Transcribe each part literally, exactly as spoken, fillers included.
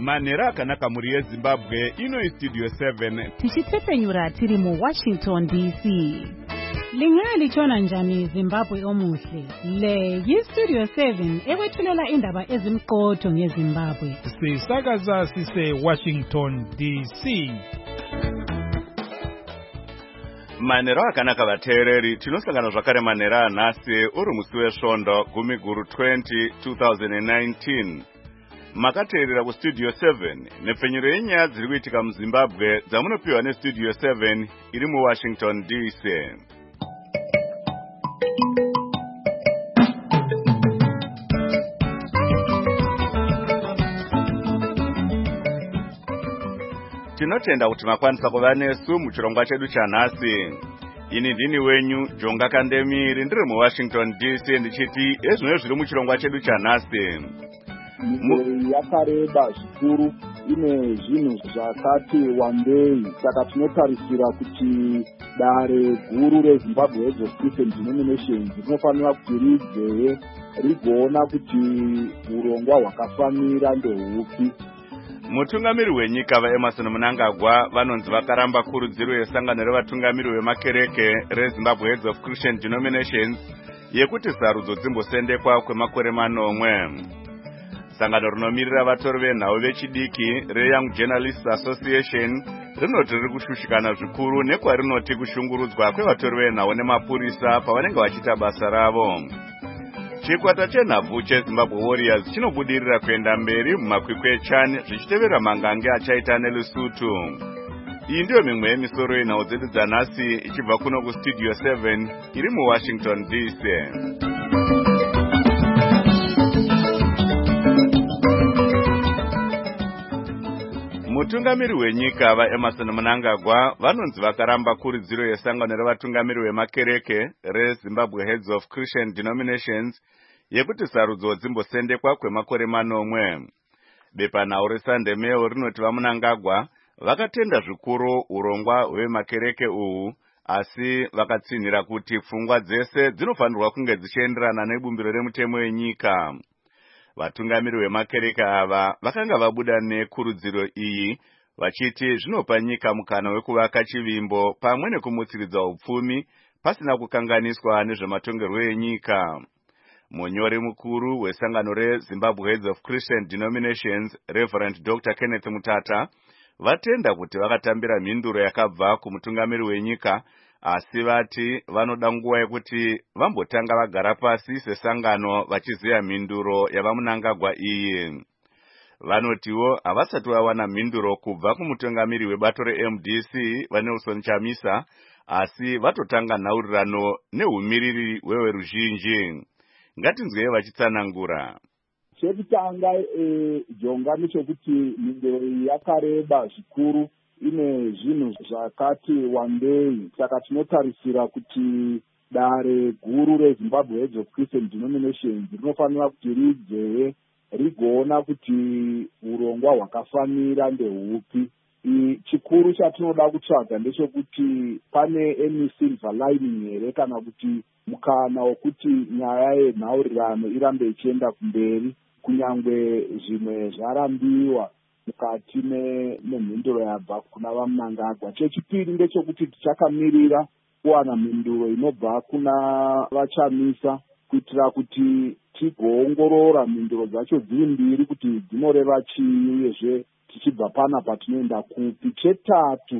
Manera akanaka muri yeZimbabwe ino iStudio seven. Tichitepenyura tiri mu Washington D C. Lingali chona njani Zimbabwe omuhle. Le yiStudio seven ekwethulela indaba ezimqotho ngeZimbabwe. Sisakaza sise Washington D C. Manera akanaka vateereri tinosangana zvakare manera anhasi uri musi wesvondo gumi guru twenty twenty nineteen. Makateerera kuStudio seven nepfenyuro yenyaya dziri kuitika muZimbabwe dzamunopiwa neStudio seven iri muWashington D C. Tinotenda kuti makwanisa kuva nesu muchirongwa chedu chanhasi. Ini ndini wenyu Jonga Kandemiri ndiri muWashington D C ndichiti ezvino zviri muchirongwa chedu chanhasi. Yakareba zvikuru ine zvinhu zvakati wandei, saka tinotarisira kuti dare guru reZimbabwe Heads of Christian Denominations rinofanira kuti ridze rigoona kuti urongwa hwakafanira ndehupi. Mutungamiri wenyika vaEmerson Mnangagwa vanonzi vakaramba kurudziro yesangano revatungamiri vemakereke reZimbabwe Heads of Christian Denominations yekuti sarudzo dzimbosendekwa kwemakore manomwe. Sangano rinomirira vatori venhau vechidiki reYoung Journalists Association rinoti riri kushushikana zvikuru nekwarinoti kushungurudzwa kwevatori venhau nemapurisa pavanenge vachiita basa ravo. Chikwata chenhabvu cheZimbabwe Warriors chinobudirira kuenda mberi mumakwikwi echani zvichitevera mangange achaita neLesotho. Iyi ndiyo mimwe yemisoro yenhau dzedu dzanhasi ichibva kuno kuStudio seven iri muWashington D C. Mutungamiri wenyika vaEmerson Mnangagwa vanonzi vakaramba kurudziro yesangano revatungamiri vemakereke reZimbabwe Heads of Christian Denominations yekuti sarudzo dzimbosendekwa kwemakore manomwe. Bepanhau reSunday Mail rinoti vaMnangagwa vakatenda zvikuru urongwa hwemakereke uhu, asi vakatsinhira kuti pfungwa dzese dzinofanirwa kunge dzichienderana nebumbiro remutemo wenyika. Vatungamiri vemakereke ava vakanga vabuda nekurudziro iyi vachiti zvinopa nyika mukana wekuvaka chivimbo pamwe nekumutsiridza upfumi pasina kukanganiswa nezvematongerwo enyika. Munyori mukuru wesangano reZimbabwe Heads of Christian Denominations Reverend Doctor Kenneth Mutata vatenda kuti vakatambira mhinduro yakabva kumutungamiri wenyika, asi vati vanoda nguva yekuti vambotanga vagara pasi sesangano vachiziya mhinduro yavaMnangagwa iyi. Vanotiwo havasati vawana mhinduro kubva kumutungamiri webato reM D C vaNelson Chamisa, asi vatotanga nhaurirano neumiriri weweruzhinji. Ngatinzwei vachitsanangura. Chekutanga e, Jonga nechekuti mhinduro iyi yakareba zvikuru ine zvinhu zvakati wandei, saka tinotarisira kuti dare guru reZimbabwe Heads of Christian Denominations rinofanira kuti ridze rigoona kuti urongwa hwakafanira ndehupi. Chikuru chatinoda kutsvaga ndechekuti pane any silver lining here kana kuti mukana wekuti nyaya yenhaurirano irambe ichienda kumberi kunyangwe zvimwe zvarambiwa mukati memhinduro yabva kuna vaMnangagwa. Chechipiri ndechekuti tichakamirira kuwana mhinduro inobva kuna vaChamisa kuitira kuti tigoongorora mhinduro dzacho dziri mbiri kuti dzinoreva chii uyezve tichibva pana patinoenda kupi. Chetatu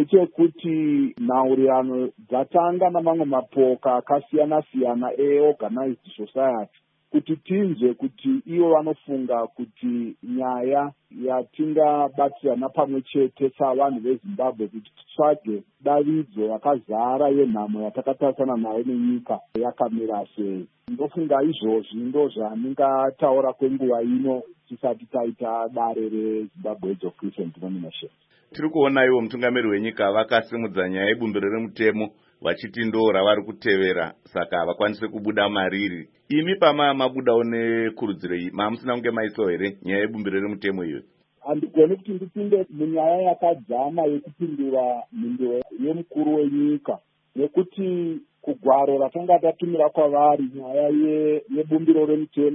ndechekuti nhaurirano dzatanga namamwe mapoka akasiyana siyana eorganized society kuti tinzwe kuti ivo vanofunga kuti nyaya yatingabatsirana pamwe chete savanhu veZimbabwe kuti titsvage davidzo yakazara yenhamo yatakatarisana nayo nenyika yakamira sei. Ndofunga izvozvi ndozvandingataura kwenguva ino tisati taita dare reZimbabwe Heads of Christian Denominations. Tiri kuona iwo mutungamiri wenyika vakasimudza nyaya yebumbiro remutemo vachiti ndo ravari kutevera, saka vakwanise kubuda mariri. Imi pama mabudawo nekurudziro iyi mamusina kunge maiso here nyaya yebumbiro remutemo iyo? Handigoni kuti ndipinde munyaya yakadzama yekupindura mhinduro yemukuru wenyika, nekuti kugwaro ratanga tatumira kwavari nyaya yebumbiro remutemo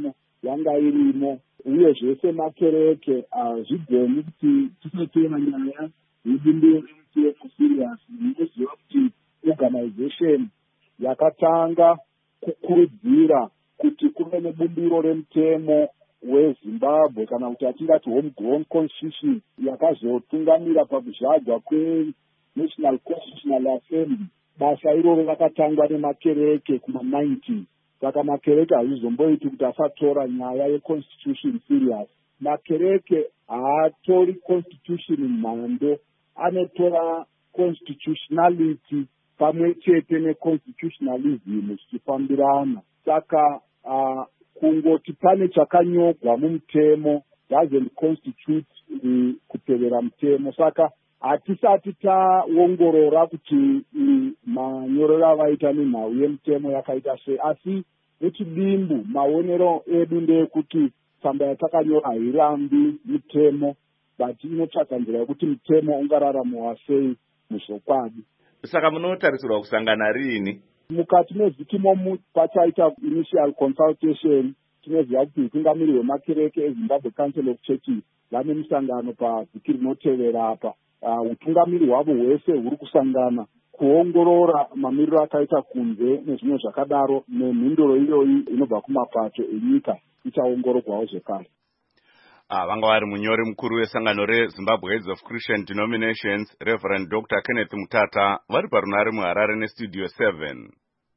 yanga irimo, uyezve semakereke hazvigoni kuti tisatema nyaya yebumbiro remutemo serious. Ndinoziva kuti organization yakatanga kukurudzira kuti kuve nebumbiro remutemo weZimbabwe kana kuti atingati home grown constitution yakazotungamira pakuzvagwa kweNational Constitutional Assembly. Basa iroro rakatangwa nemakereke kuma nineties. Saka makereke hazvizomboiti kuti asatora nyaya yeconstitution serious. Makereke haatori constitution mhando, anotora constitutionality pamwe chete neconstitutionalism zvichifambirana. Saka uh, kungoti pane chakanyogwa mumutemo doesn't constitute uh, kutevera mutemo. Saka hatisati taongorora kuti uh, manyorero avaita nenhau yemutemo yakaita sei, asi nechidimbu maonero edu ndeyekuti tsamba yatakanyora hairambi mutemo, but inotsvaga nzira yekuti mutemo ungararamiwa sei muzvokwadi. Saka munotarisirwa kusangana rini? Mukati mezikimo pachaita initial consultation, tinoziva kuti utungamiri hwemakereke eZimbabwe Council of Churches vane musangano pavhiki rinotevera apa. Uh, utungamiri hwavo hwese huri kusangana kuongorora mamiriro akaita kunze nezvimwe zvakadaro, nemhinduro iyoyi inobva kumapato enyika ichaongororwawo zvekare. Ah, vanga vari munyori mukuru wesangano reZimbabwe Heads of Christian Denominations, Reverend Doctor Kenneth Mutata, vari parunare muHarare neStudio seven.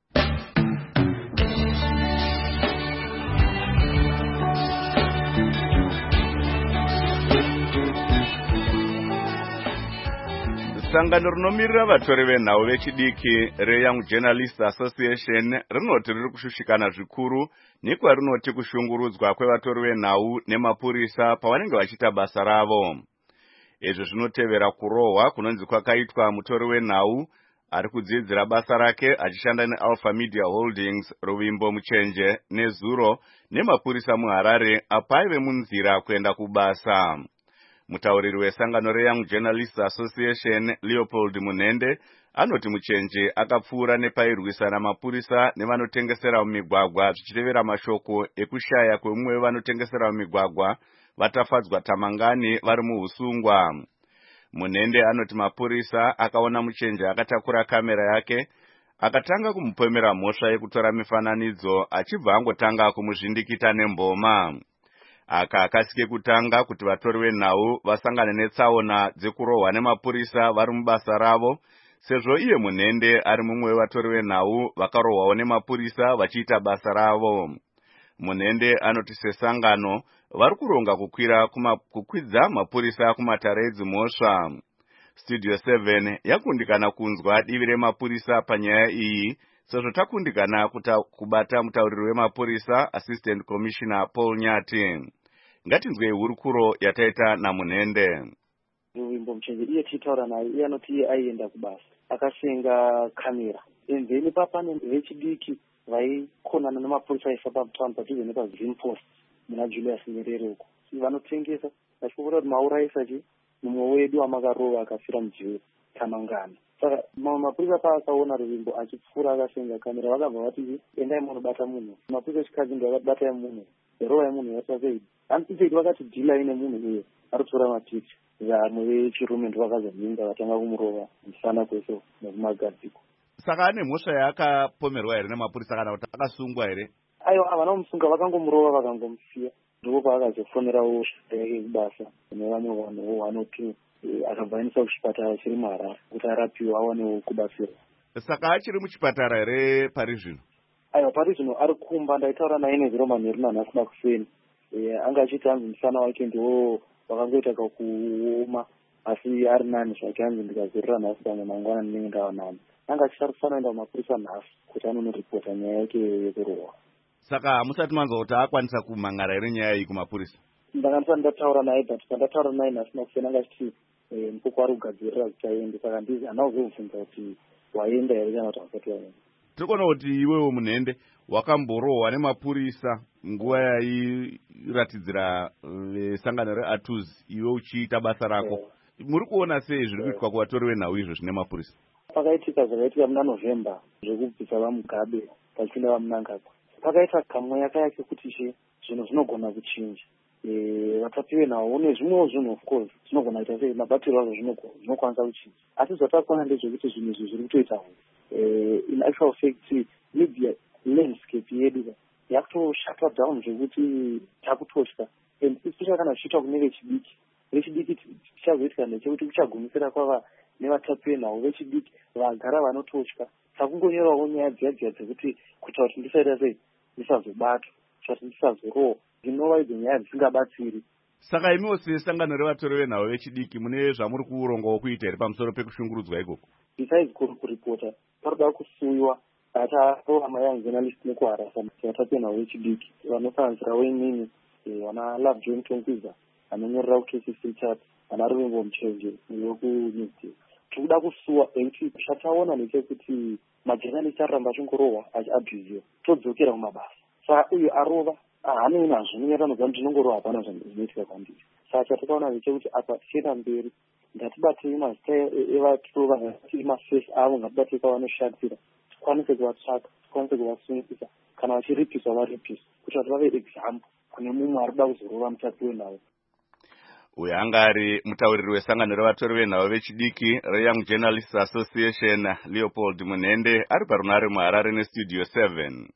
Sangano rinomirira vatori venhau vechidiki reYoung Journalists Association rinoti riri kushushikana zvikuru nekwarinoti kushungurudzwa kwevatori venhau nemapurisa pavanenge vachiita basa ravo. Izvi zvinotevera kurohwa kunonzi kwakaitwa mutori wenhau ari kudzidzira basa rake achishanda neAlpha Media Holdings Ruvimbo Muchenje nezuro nemapurisa muHarare apaive munzira kuenda kubasa. Mutauriri wesangano reYoung Journalists Association Leopold Munende anoti Muchenje akapfuura nepairwisana mapurisa nevanotengesera mumigwagwa zvichitevera mashoko ekushaya kwemumwe wevanotengesera mumigwagwa vatafadzwa tamangani vari muhusungwa. Munende anoti mapurisa akaona Muchenje akatakura kamera yake akatanga kumupomera mhosva yekutora mifananidzo achibva angotanga kumuzvindikita nemboma. Aka akasike kutanga kuti vatori venhau vasangane netsaona dzekurohwa nemapurisa vari mubasa ravo, sezvo iye Munende ari mumwe wevatori venhau vakarohwawo nemapurisa vachiita basa ravo. Munende anoti sesangano vari kuronga kukwira kuma, kukwidza mapurisa kumatare edzimhosva. Studio seven yakundikana kunzwa divi remapurisa panyaya iyi, sezvo takundikana kubata mutauriri wemapurisa Assistant Commissioner Paul Nyati. Ngatinzwei hurukuro yataita naMunende. Ruvimbo Muchenje iye titaura naye, iye anoti iye aienda kubasa akasenga kamera. Enzeni papane vechidiki vaikonana nemapurisa aifamba mutaundi padhuze nepaZimpost muna Julius Nyerere uko. Vanotengesa vachikokora kuti mauraisa chi mumwe wedu amakarova akafira mujiwe Tamangani. Saka mapurisa paakaona Ruvimbo achipfuura akasenga kamera vakabva vati endai munobata munhu. Mapurisa echikadzi ndo akabatai munhu. Rova yemunhu yasavei. Antiseti vakati dhila ine munhu uye arikutora mapicha. Vamwe vechirume ndo vakazomhinga vatanga kumurova musana kwese nekumagadziko. Saka ane mhosva yaakapomerwa here nemapurisa kana kuti akasungwa here? Aiwa, havana kumusunga, vakangomurova vakangomusiya. Ndipo paakazofonerawo yake kubasa nevamwe vanhuwo vanoti akabvainisa kuchipatara chiri muHarare kuti arapiwe awanewo kubatsirwa. Saka achiri muchipatara here pari zvino? Aiwa, pari zvino ari kumba. Ndaitaura naye nezuro manheru nanhasi kuseni. Anga achiti hanzi musana wake ndiwo wakangoita kakuoma, asi ari nani zvake. Hanzi ndikazorora nhasi pamwe mangwana ndinenge ndava nani. Anga achitarisana kuenda kumapurisa nhasi kuti anonoripota nyaya yake yekurohwa. Saka hamusati manzwa kuti akwanisa kumhangara here nyaya iyi kumapurisa? Ndakandisa ndataura naye, but pandataura naye nhasi kuseni anga achiti mukoko ari kugadzirira kuti aende. Saka ndizi handauzobvunza kuti waenda here kana kuti hausati waenda. Tokona kuti iwewo Munende wakamborohwa nemapurisa nguva yairatidzira vesangano reATUZ iwe uchiita basa rako. Yeah. Muri kuona sei zviri kuitwa kuvatori venhau izvo zvine mapurisa? Pakaitika zvakaitika muna November zvekubvisa vaMugabe vachienda vaMnangagwa. Pakaita kamwe yaka yake kuti she zvinhu zvinogona kuchinja. Vatapi venhau nezvimwewo zvinhu of course zvinogona kuita sei mabatiro azvo zvinokwanisa kuchinja, asi zvatakwana ndezvekuti zvinhu izvi zviri kutoita in actual fact media landscape yedu yakutoshatwa down zvekuti takutosha, and especially kana zvichiitwa kune vechidiki. Vechidiki tichazoitika ndechekuti kuchagumisira kwava nevatapi venhau vechidiki vagara vanotosha. Takungonyorawo nyaya dziya dziya dzekuti kuita kuti ndisaita sei ndisazobatwa, kuita kuti ndisazorohwa, dzinova idzo nyaya dzisingabatsiri. Saka imiwo sesangano revatori venhau vechidiki mune zvamuri kurongawo kuita here pamusoro pekushungurudzwa ikoko? Besides kuripota, paroda kusuwiwa atava mayoung journalist nekuharasa vatapi venhau vechidiki vanosanganisirawo inini, vana Love John Tonkwiza anonyorera ku K C C chat, vana Ruvimbo Muchenje wekunewsday. Tikuda kusuwa ekuti chataona ndechekuti majournalist aramba achingorohwa achiabhuziwa, todzokera kumabasa. Saka uyu arova haanei nazvo nenyatanoziva kuti ndinongorohwa hapana zvinoitika kwandiri. Saka chatakaona ndechekuti apa tichienda mberi ngatibatei mazita evatorova, ngatibatei mafesi avo, ngatibatei kwavanoshatira, tikwanise kuvatsvaka, tikwanise kuvasungisa, kana vachiripiswa varipisa, kuti vati vave example kune mumwe ari kuda kuzorova mutapi wenhau. Uyu anga ari mutauriri wesangano revatori venhau vechidiki reYoung Journalists Association, Leopold Munhende, ari parunare muHarare nestudio seven.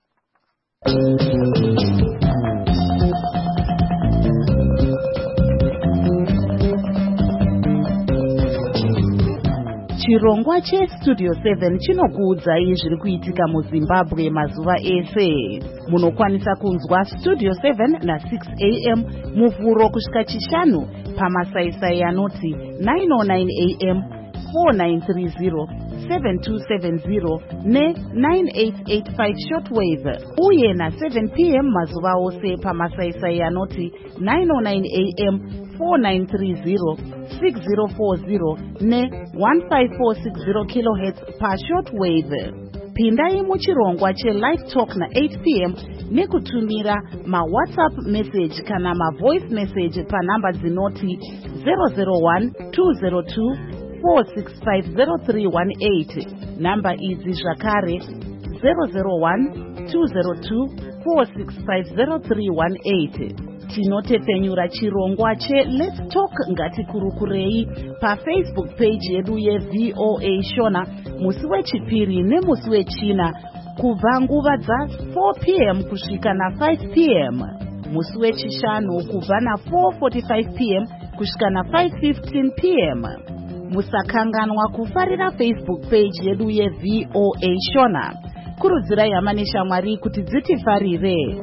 Chirongwa chestudio seven chinokuudzai zviri kuitika muZimbabwe mazuva ese. Munokwanisa kunzwa studio seven na six a m muvhuro kusvika chishanu pamasaisai anoti nine oh nine a m, four nine three zero, seven two seven zero ne nine eight eight five shortwave, uye na seven p m mazuva ose pamasaisai anoti nine oh nine a m, four nine three zero, six zero four zero ne one five four six zero kilohertz pa shortwave. Pindai muchirongwa che-live talk na eight p m nekutumira ma-WhatsApp message kana ma-voice message panamba dzinoti zero zero one two zero two four six five zero three one eight. Namba idzi zvakare zero zero one two zero two four six five zero three one eight. Tinotepfenyura chirongwa che-Let's Talk Ngatikurukurei paFacebook page yedu yeV O A Shona musi wechipiri nemusi wechina kubva nguva dza four p m kusvika na five p m, musi wechishanu kubva na four forty-five p m kusvika na five fifteen p m. Musakanganwa kufarira Facebook page yedu yeV O A Shona. Kurudzirai hama neshamwari kuti dzitifarire.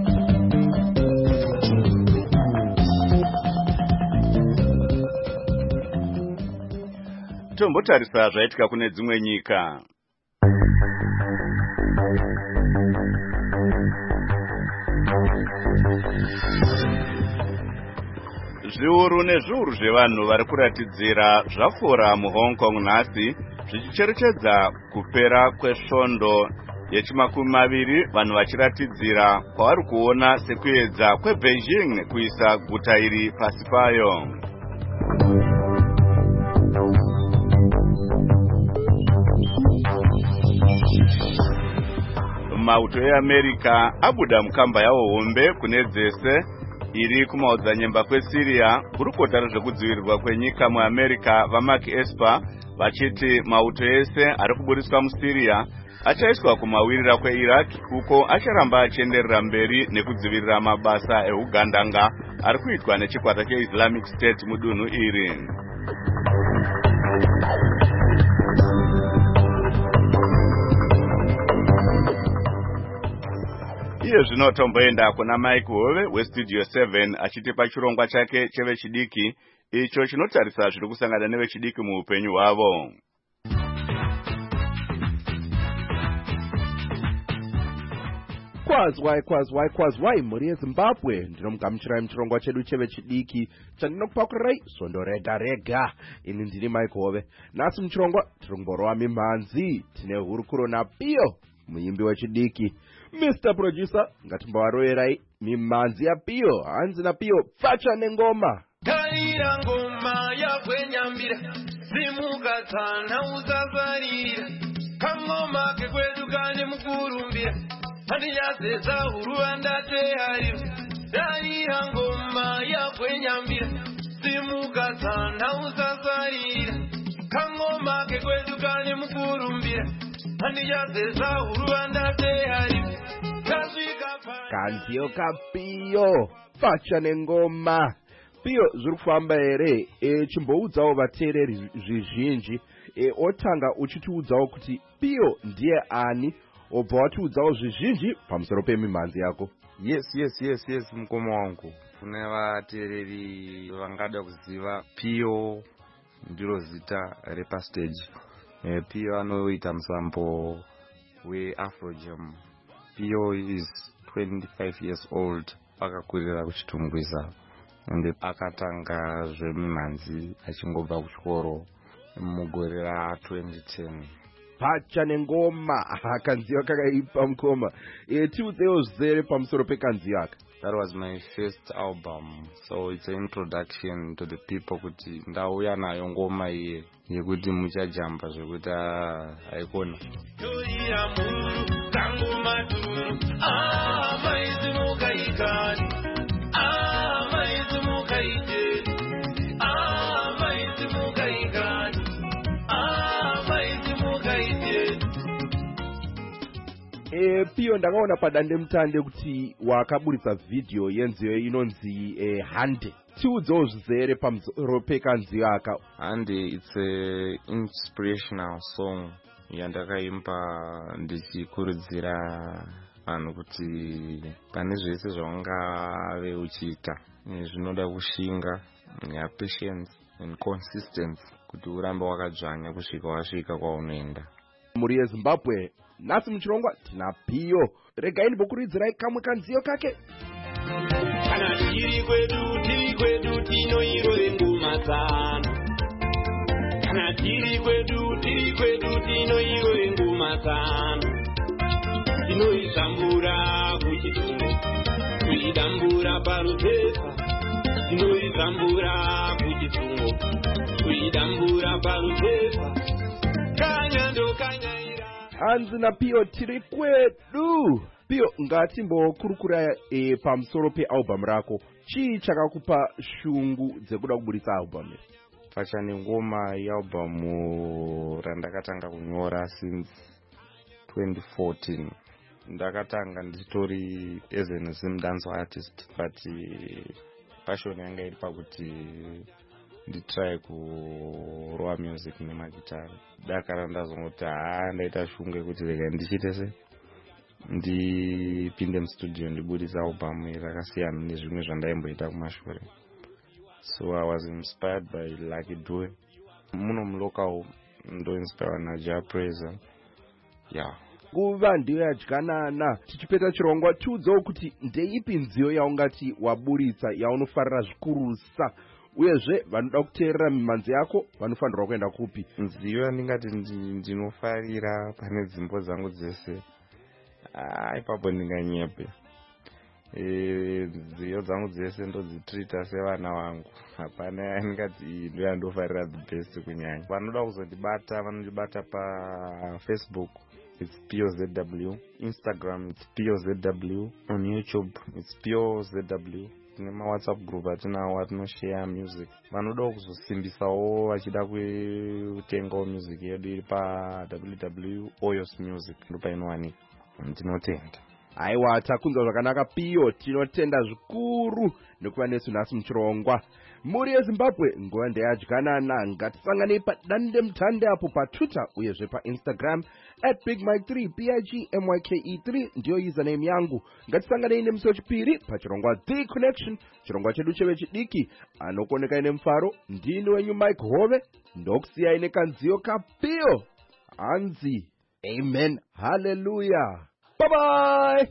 Tombotarisa zvaitika kune dzimwe nyika. Zviuru nezviuru zvevanhu vari kuratidzira zvafora muHong Kong nhasi zvichicherechedza kupera kwesvondo yechimakumi maviri, vanhu vachiratidzira kwavari kuona sekuedza kweBeijing kuisa guta iri pasi payo. Mauto eAmerica abuda mukamba yawo hombe kune dzese iri kumaodzanyemba kweSyria. Gurukota rezvekudzivirirwa kwenyika muAmerica vaMark Esper vachiti mauto ese ari kuburiswa muSyria achaiswa kumawirira kweIraq, uko acharamba achienderera mberi nekudzivirira mabasa eugandanga ari kuitwa nechikwata cheIslamic State mudunhu iri. Iye zvino tomboenda kuna Mike Hove westudio seven achitipa chirongwa chake chevechidiki icho chinotarisa zviri kusangana nevechidiki muupenyu hwavo. Kwazwai kwazwai kwazwai mhuri yeZimbabwe, ndinomugamuchirai muchirongwa chedu chevechidiki chandinokupakurai svondo rega rega. Ini ndini Mike Hove. Nhasi muchirongwa tiri kumborova mimhanzi, tine hurukuro naPiyo muimbi wechidiki. Mister Producer, ngatimbovaroverai mimhanzi yaPiyo. Hanzi naPiyo, pfacha nengoma. Tarira ngoma yakwenyambira, simuka tsana usafarira, kangoma kekwedu kane mukurumbira, handinyasesa huruva ndateharira, darira ngoma yakwenyambira simuka sana usasarira kangoma kekwedu kane mukurumbira handijazeza uruanda tehari kasvika kanziyo kapiyo facha nengoma piyo zviri kufamba here e, chimboudzawo vateereri zvizhinji e, otanga uchitiudzawo kuti piyo ndiye ani obva watiudzawo zvizhinji pamusoro pemimhanzi yako. Yes, yes, yes, yes, mukoma wangu. Kune vateereri vangada kuziva Piyo ndiro zita repastage. E, Piyo anoita musambo weAfrojam. Piyo is twenty-five years old. Akakurira kuchitungwiza. Ende akatanga zvemimhanzi achingobva kuchikoro mugore ra twenty ten. Pacha nengoma kanziyo kakaipa mukoma. E, tiudzewo zvizere pamusoro pekanziyo aka. That was my first album, so it's an introduction to the people kuti ndauya nayo ngoma iye yekuti muchajamba zvekuti haikona. Toira muru tangu maturu ah maizi mukaikani ah maizi mukaiteni ah maizi mukaikani ah maizi mukaiteni. E, Piyo ndakaona padande mutande kuti wakaburitsa video yenziyo inonzi e, Hande. Tiudzewo zvizere pamusoro pekanziyo aka. Hande, it's a inspirational song yandakaimba ndichikurudzira vanhu kuti pane zvese zvawangave uchiita zvinoda kushinga ya patience and consistency kuti urambe wakadzvanya kusvika wasvika kwaunoenda. Muri yeZimbabwe nhasi muchirongwa tina Piyo. Regai ndibokuridzirai kamwe kanziyo kake. Kana tiri kwedu tiri kwedu tinoiro rengoma tsano. Kana tiri kwedu tiri kwedu tinoiro rengoma tsano. Tinoizambura kuchitungo kuidambura parutesa. Tinoizambura kuchitungo kuidambura parutesa. Kanya ndo kanya hanzi naPiyo tiri kwedu. Piyo ngatimbokurukurai e, pamusoro pealbum rako. Chii chakakupa shungu dzekuda kuburitsa album? Pacha nengoma yealbum randakatanga kunyora since twenty fourteen. Ndakatanga nditori as an Zim dance artist, but passion yanga iri pakuti nditry kurova music nemagitari. Dakara ndazongoti haa ndaita shungu kuti rega ndichite se ndipinde mustudio ndibudisa album rakasiyana nezvimwe zvandaimboita kumashure. So I was inspired by Lucky Dube. Muno mulocal ndo inspired na Ja Praiser. Yeah. Nguva ndiyo yadyanana. Tichipeta chirongwa tiudzewo kuti ndeipi nziyo yaungati waburitsa yaunofarira zvikurusa, uyezve vanoda kuteerera mimhanzi yako vanofanirwa kuenda kupi? Nziyo yandingati ndinofarira pane dzimbo dzangu dzese ah ipapo ndinganyepe. E, nziyo dzangu dzese ndodzitrita sevana vangu. Hapana yandingati ndo yandofarira the best kunyanya. Vanoda kuzondibata vanondibata pa Facebook, it's Piyo Z W. Instagram, it's Piyo Z W. On YouTube, it's Piyo Z W. Tine ma WhatsApp group atinawo atinoshare music. Vanoda kuzosimbisawo vachida kutengawo music yedu iri pa w w w dot oyos music ndo painowanika. Ndinotenda. Aiwa, takunzwa zvakanaka Piyo, tinotenda zvikuru nekuva nesu nhasi muchirongwa. Muri yeZimbabwe nguva ndeyadyanana. Ngatisanganei padande mutande apo paTwitter uyezve paInstagram at big mike three b i g m y k e three ndiyo username yangu. Ngatisanganei nemusi wechipiri pachirongwa The Connection, chirongwa chedu chevechidiki anokoneka ine mufaro. Ndini wenyu Mike Hove, ndokusiyai nekanziyo kaPiyo. Hanzi amen, hallelujah, bye bye.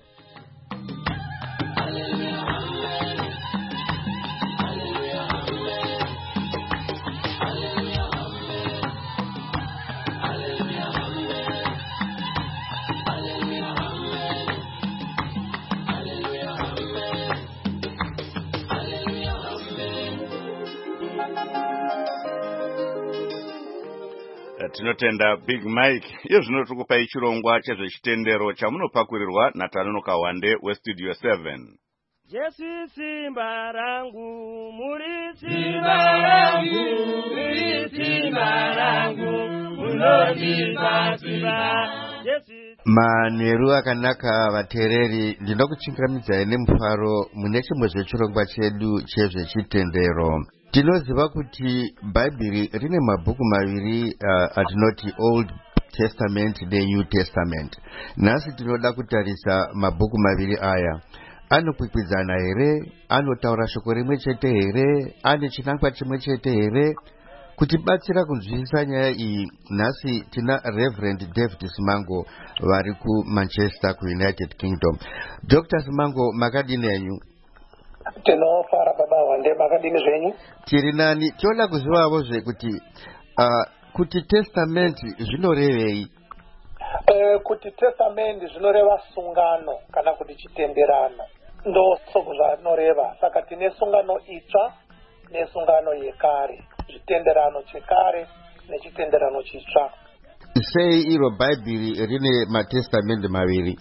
Tinotenda Big Mike. Iyo zvino tikupai chirongwa chezvechitendero chamunopakurirwa naTanonoka Wande weStudio seven. Yesu simba rangu, muri simba rangu, muri simba rangu, munondipa simba. Manheru akanaka vateereri, ndinoda kuchingamidza nemufaro mune chimwe zvechirongwa chedu chezvechitendero. Tinoziva kuti Bhaibheri rine mabhuku maviri uh, atinoti Old Testament neNew Testament. Nhasi tinoda kutarisa mabhuku maviri aya. Anokwikwidzana here? Anotaura shoko rimwe chete here? Ane chinangwa chimwe chete here? Kutibatsira kunzwisisa nyaya iyi, nhasi tina Reverend David Simango vari kuManchester kuUnited Kingdom. Doctor Simango, makadini henyu? Tinofara baba wande, makadini zvenyu? Tiri nani. Tinoda kuzivawo zvekuti uh, kuti testamenti zvinorevei? Uh, kuti testamenti zvinoreva sungano kana kuti chitenderano. Ndo soko zvanoreva. Saka tine sungano itsva nesungano yekare. Chitenderano chekare nechitenderano chitsva. Sei iro Bhaibheri rine matestamenti maviri?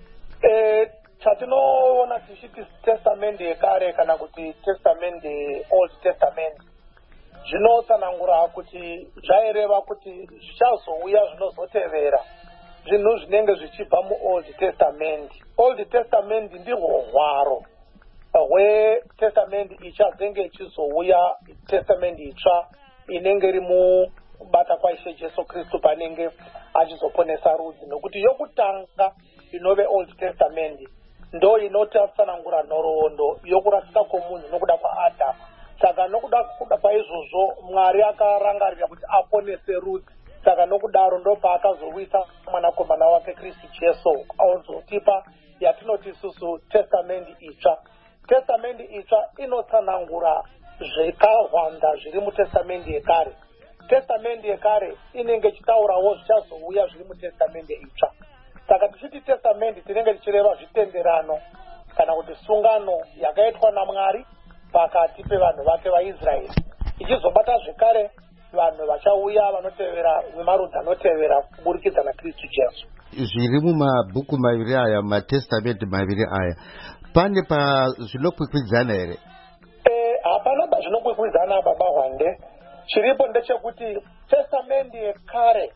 Eh, chatinoona tichiti testamenti yekare kana kuti testamenti Old Testament zvinotsanangura kuti zvaireva kuti zvichazouya zvinozotevera zvinhu zvinenge zvichibva muOld Testament. Old Testament ndihwo hwaro hwetestamenti ichazenge ichizouya, testamenti itsva inenge iri mubata kwaIshe Jesu Kristu panenge achizoponesa rudzi, nokuti yokutanga inove Old Testament ndo inotatsanangura nhoroondo yokurasika kwomunhu nokuda kwaAdhamu. Saka nokuda kuda kwaizvozvo Mwari akarangarira kuti aponese rudzi. Saka nokudaro ndo paakazowisa mwanakomana wake Kristu Jesu ozotipa yatinoti isusu testamenti itsva. Testamenti itsva inotsanangura zvakawanda zviri mutestamenti yekare. Testamenti yekare inenge ichitaurawo zvichazouya zviri mutestamenti itsva. Saka tichiti testamenti tinenge tichireva zvitenderano kana kuti sungano yakaitwa naMwari pakati pevanhu vake vaIsraeri, ichizobata zvekare vanhu vachauya vanotevera vemarudzi anotevera kuburikidza naKristu Jesu. Zviri mumabhuku maviri aya, matestamenti maviri aya, pane pa zvinokwikwidzana here? Eh, hapana pa zvinokwikwidzana baba Hwande. Chiripo ndechekuti testamenti yekare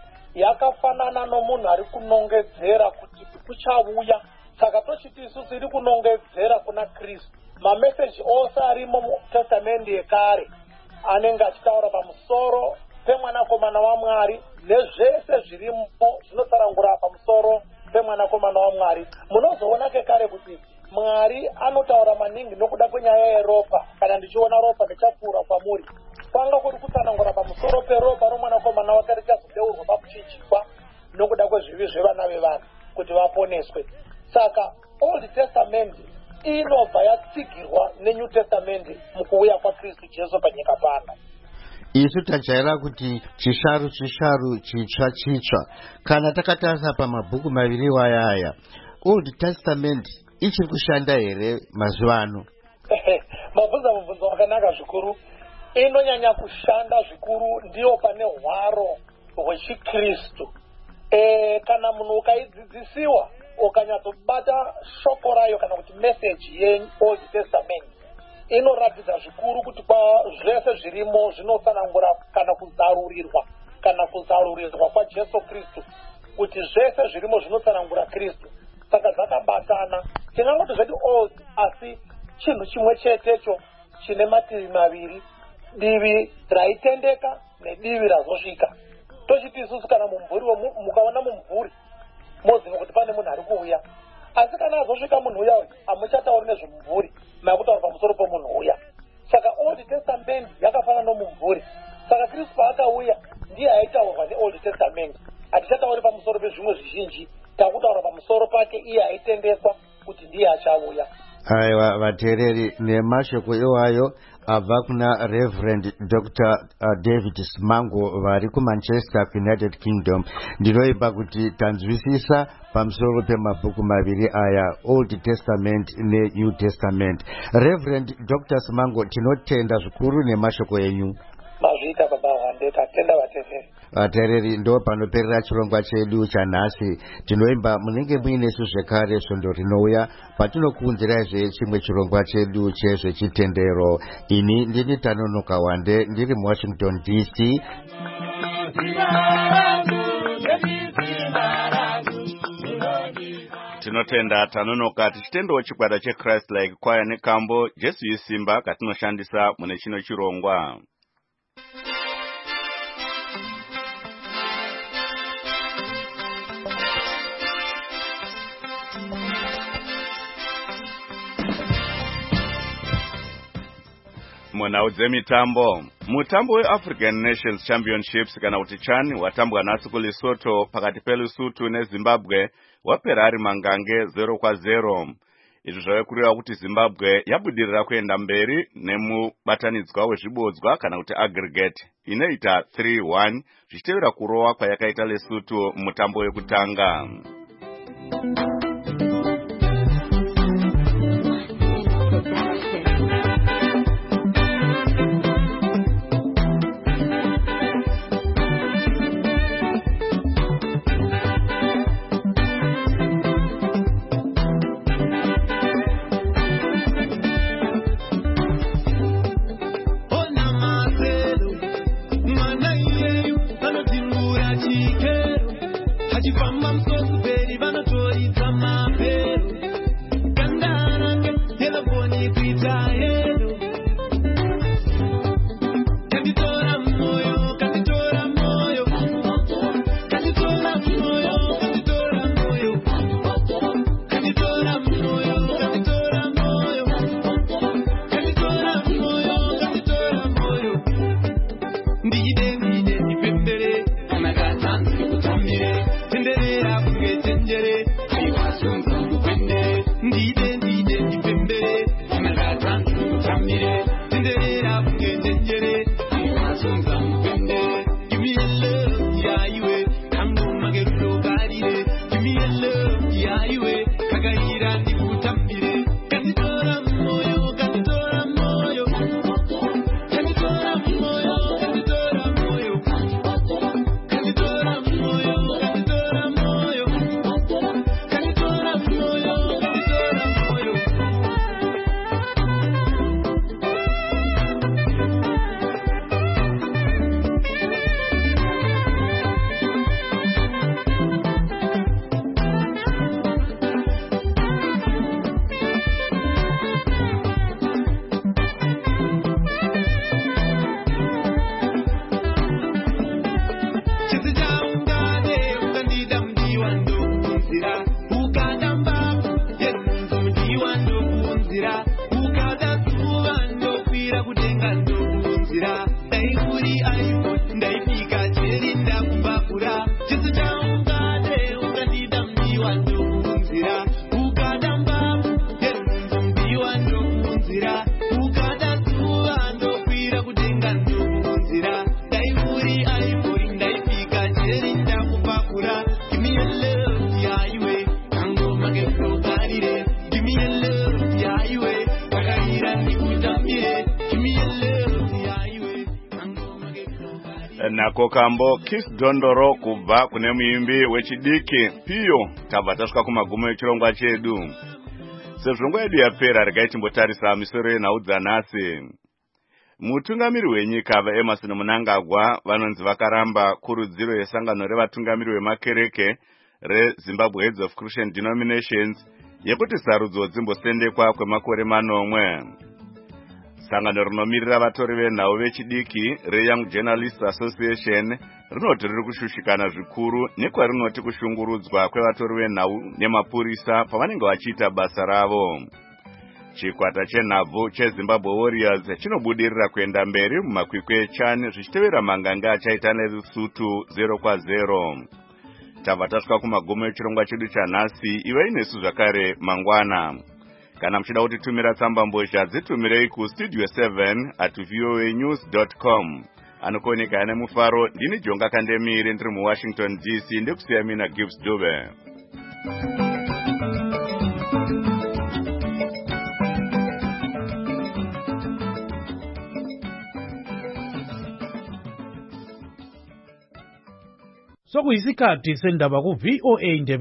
yakafanana nomunhu ari kunongedzera kuti kuchauya. Saka tochiti isusu iri kunongedzera kuna Kristu. Mameseji ose arimo mutestamenti yekare anenge achitaura pamusoro pemwanakomana waMwari nezvese zvirimo zvinotsanangura pamusoro pemwanakomana waMwari. Munozoona kekare kuti Mwari anotaura maningi nokuda kwenyaya yeropa. Kana ndichiona ropa ndichapfuura kwamuri. Kwanga kuri kutsanangura pamusoro peropa romwanakomana wake richazodeurwa pakuchinjikwa nokuda kwezvivi zvevana vevanhu kuti vaponeswe. Saka Old Testament inobva yatsigirwa neNew Testament mukuuya kwaKristu Jesu panyika pano. Isu tajaira kuti chisharu chisharu chitsva chitsva. Kana takatarisa pamabhuku maviri waya aya, Old Testament ichiri kushanda here mazuva ano? Mabvunza mubvunzo wakanaka zvikuru. Inonyanya kushanda zvikuru, ndiyo pane hwaro hwechiKristu. E, kana munhu ukaidzidzisiwa ukanyatsobata shoko rayo kana kuti message yeOld Testament, inoratidza zvikuru kuti kwa zvese zvirimo zvinotsanangura kana kuzarurirwa kana kuzarurirwa kwaJesu Kristu, kuti zvese zvirimo zvinotsanangura Kristu. Saka zvakabatana. Tingangoti zvati old asi chinhu chimwe chetecho chine mativi maviri, divi raitendeka nedivi razosvika. Tochiti isusu kana mumvuri mukaona mumvuri moziva kuti pane munhu ari kuuya, asi kana azosvika munhu uya uyu hamuchatauri nezvemumvuri, makutaura pamusoro pomunhu uya. Saka Old Testament yakafanana nomumvuri. Saka Kristu paakauya ndiye aitaurwa neOld Testament. Hatichatauri pamusoro pezvimwe zvizhinji, takutaura pamusoro pake iye aitendeswa kuti ndiye achauya. Aiwa vateereri, nemashoko iwayo abva kuna Reverend Doctor David Simango vari kuManchester United Kingdom. Ndinoipa kuti tanzwisisa pamusoro pemabhuku maviri aya, Old Testament neNew Testament. Reverend Doctor Simango, tinotenda zvikuru nemashoko enyu. mazviita baba hwande. Tatenda vateereri. vateereri ndo panoperera chirongwa chedu chanhasi. Tinoimba munenge muinesu zvekare svondo rinouya patinokuunzirazve chimwe chirongwa chedu chezvechitendero. Ini ndini Tanonoka Wande ndiri muWashington D C. Tinotenda Tanonoka tichitendawo chikwata cheChrist Like Choir nekambo Jesu Isimba katinoshandisa mune chino chirongwa. Munhau dzemitambo. Mutambo weAfrican Nations Championships kana kuti CHAN watambwa nhasi kuLesotho pakati peLesotho neZimbabwe wapera ari mangange zero kwa zero. Izvi zvave kureva kuti Zimbabwe yabudirira kuenda mberi nemubatanidzwa wezvibodzwa kana kuti aggregate inoita three one zvichitevera kurowa kwayakaita Lesotho mutambo wekutanga. Nako kambo Kiss Dondoro kubva kune muimbi wechidiki Piyo tabva tasvika kumagumo echirongwa chedu. Sezvo nguva yedu yapera regai timbotarisa misoro yenhau dzanhasi. Mutungamiri wenyika vaEmmerson Mnangagwa vanonzi vakaramba kurudziro yesangano revatungamiri vemakereke reZimbabwe Heads of Christian Denominations yekuti sarudzo dzimbosendekwa kwemakore manomwe. Sangano rinomirira vatori venhau vechidiki reYoung Journalists Association rinoti riri kushushikana zvikuru nekwarinoti kushungurudzwa kwevatori venhau nemapurisa pavanenge vachiita basa ravo. Chikwata chenhabvu cheZimbabwe Warriors chinobudirira kuenda mberi mumakwikwi eCHAN zvichitevera mangange achaita neLesotho zero kwa zero. Tabva tasvika kumagumo echirongwa chedu chanhasi. Iwe inesu zvakare mangwana. Kana mchida kutitumira tsamba mbozha dzitumirei ku studio seven at voa news dot com. Anokoneka ane mufaro ndini Jonga Kandemire ndiri muWashington D C ndikusiya mina Gibbs Dube. sekuyisikhathi sendaba ku-V O A Indebe